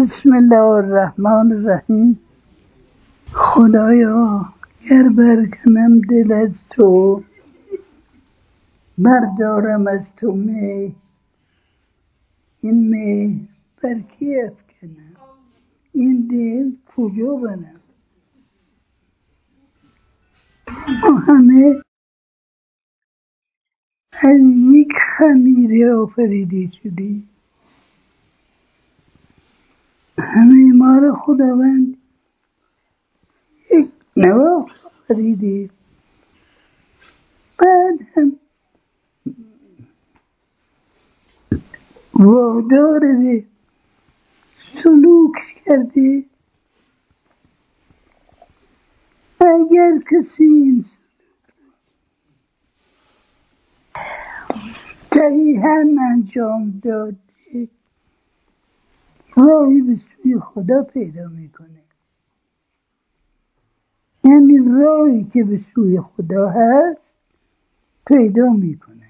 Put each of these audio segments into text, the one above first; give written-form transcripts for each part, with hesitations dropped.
بسم الله الرحمن الرحیم. خدایا گر برکنم دل از تو، بردارم از تو می، این می بر کی افکنم، این دل کجا برم؟ ما همه از یک خمیره آفریده شدیم. همه ما را خداوند یک نواخت آفریده، بعد هم وادار به سلوک کرده. اگر کسی این صحیحاً انجام داده، راهی به سوی خدا پیدا میکنه. یعنی راهی که به سوی خدا هست پیدا میکنه.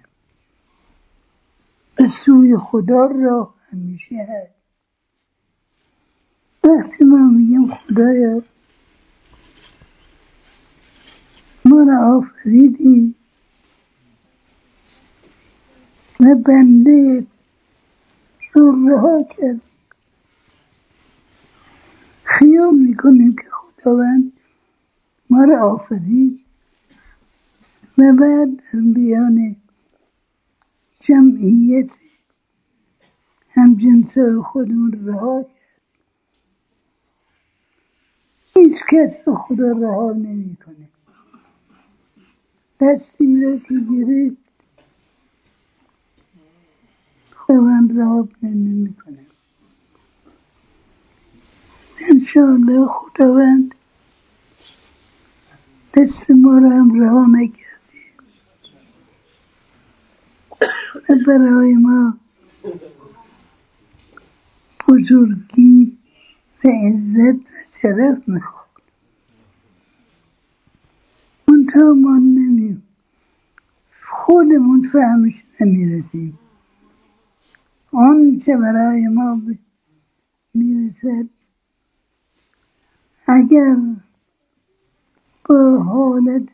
به سوی خدا راه همیشه هست. وقتی ما میگیم خدایا ما را آفریدی و بنده ذره ها کرد، خیال میکنیم که خداوند ما را آفرید و بعد بیان جمعیت همجنسای خودمون رها کرد. هیچ کس رو خدا رها نمی کنه. دستی را که گرفت خداوند رها نمی کنه. انشاءالله خداوند دست ما را هم رها نکرده و برای ما بزرگی و عزت و شرف میخواد. منتها ما خودمون فهمش نمیرسیم. آن چه برای ما میرسد اگر با حالت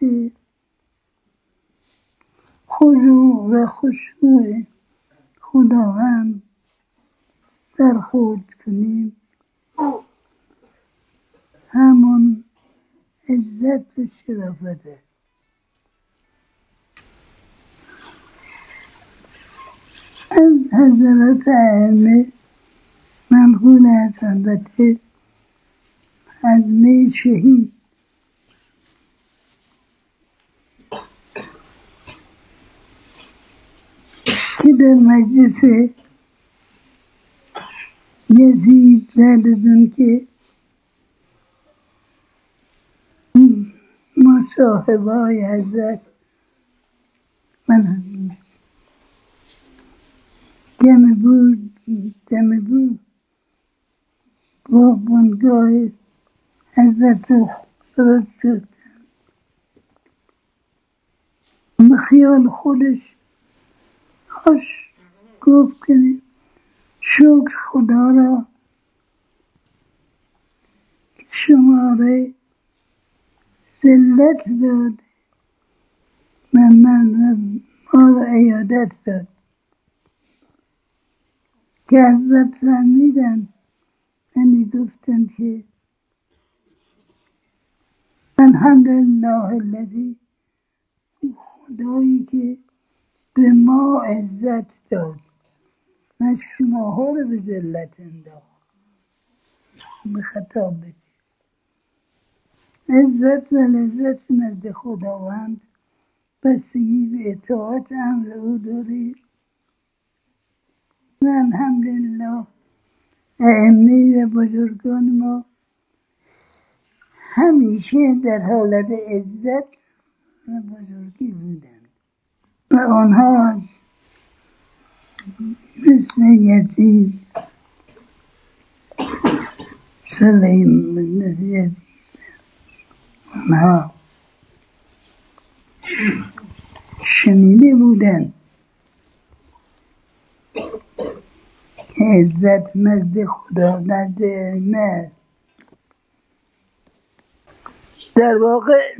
خضوع و خشوع خداوند برخورد کنیم، همون عزت و شرافت است. از حضرات ائمه منقول است، البته از می شهید که در مجلس یزید بعد از اون که مصاحبه‌های حضرت من جمع بود با بنگاه حضرت فرد شد، به خیال خودش خوش گفت کنه شکر خدا را که شماره ذلت داد و ما را عیادت داد. که حضرت فهمیدن یعنی گفتن که الحمدلله الذی، خدایی که به ما عزت داد و شماها رو به ذلت انداخت. به خطاب بدید عزت و لذت نزد خداوند بستگی به اطاعت امر او دارید و الحمدلله ائمه و بزرگان ما همیشه در حالت عزت و بزرگی بودند و آنها مثل یزید سلیمان یزید آنها شنیده بودند که عزت نزد خدا نزد نه. در واقع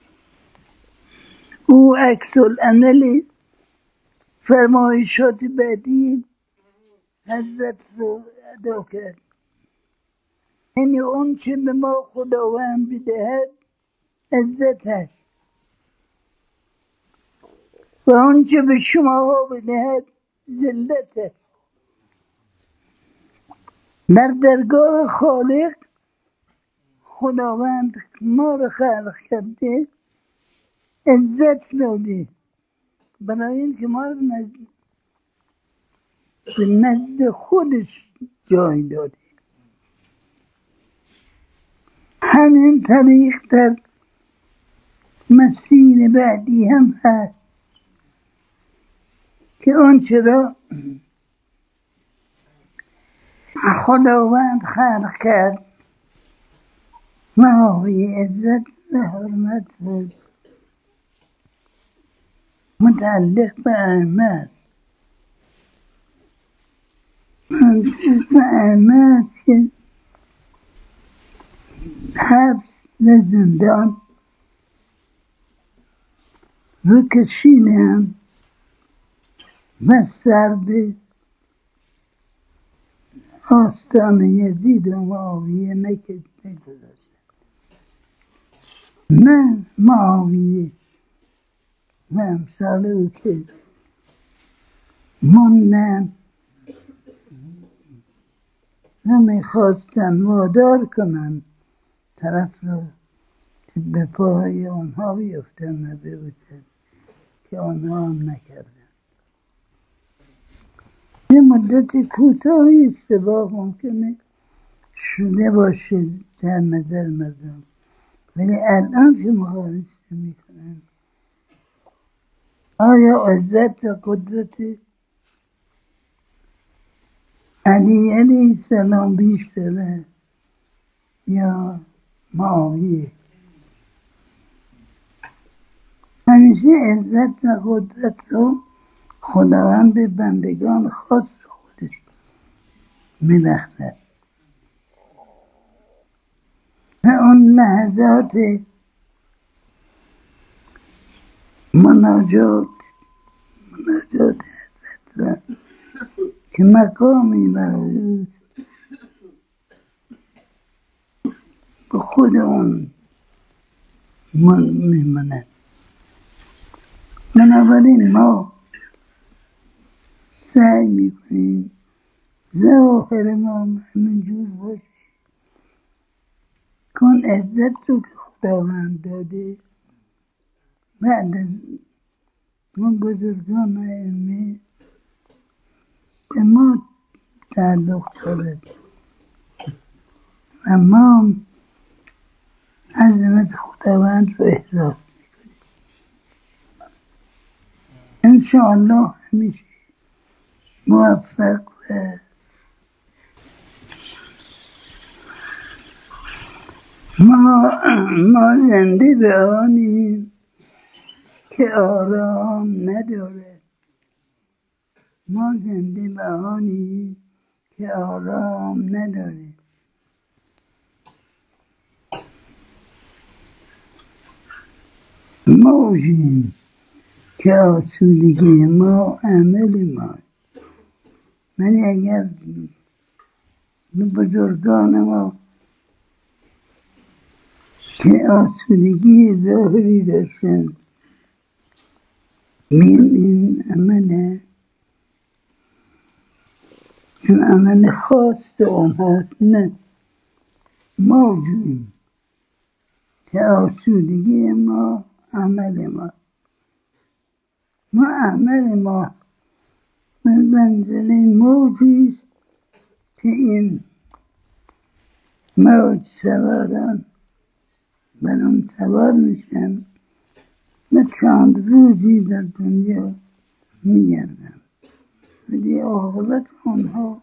او عکس العمل فرمایشات بعدی حضرت رو ادا کرد. یعنی اون چه به ما خداوند بدهد عزت هست و اون چه به شما بدهد ذلت هست. در درگاه خالق خداوند ما رو خلق کرده، عزت داده برای اینکه ما رو به نزد خودش جای داده. همین طریق در مسیر بعدی هم هست که آنچه را خداوند خلق کرد ماهی عزت و حرمت بود، متعلق به اعمال. متعلق به اعمال که حبس و زندان رو کشیدم و سر به آستان یزید و معاویه نگذاشتم. من معاویه و امثال او که موندن و میخواستن وادار کنن طرف رو که به پای آنها بیفتن و ببوسن که آنها هم نکردن. یه مدت کوتاهی اشتباه ممکنه شده باشه در نظر مردم، ولی الان که مقایسه میکنن آیا عزت و قدرت علی علیه السلام بیشتره یا معاویه؟ همیشه عزت و قدرت رو خداوند به بندگان خاص خودش می‌بخشد و اون لحظات مناجات حضرت را که مقامی برای اوست به خود اون میماند. بنابراین ما سعی میکنیم ظاهر ما همینجور باشه کن عزت رو که خداوند داده بعد از اون بزرگان علمی به ما تعلق دارد و ما عظمت خداوند رو احساس میکنیم. انشاءالله همیشه موفق و ما زنده به آنیم که آرام نداره. ما زنده به آنیم که آرام نداره. موجیم که آسودگی ما عمل ما. من اگر به بزرگان ما که آسودگی ظاهری داشتن میم این عمله، این عمل خاص اونهاست. نه، موجیم که آسودگی ما عمل ما عمل ما به منزل موجیست که این موج سواران بر اون سوار میشن و چند روزی در دنیا میگردن ولی عاقبت آنها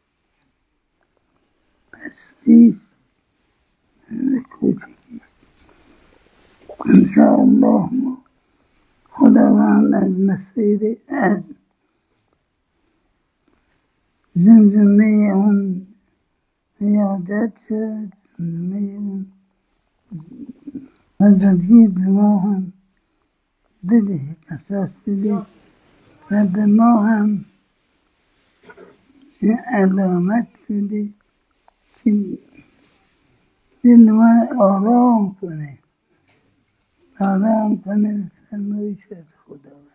پستیست و کوچکیست. انشاءالله ما خداوند از مسیر از زمزمه اون عیادت شد، زمزمه اون آزادی به ما هم بده، اساس بده و به ما هم این علامت بده که دل ما آرام کنه فرمایشات خدا.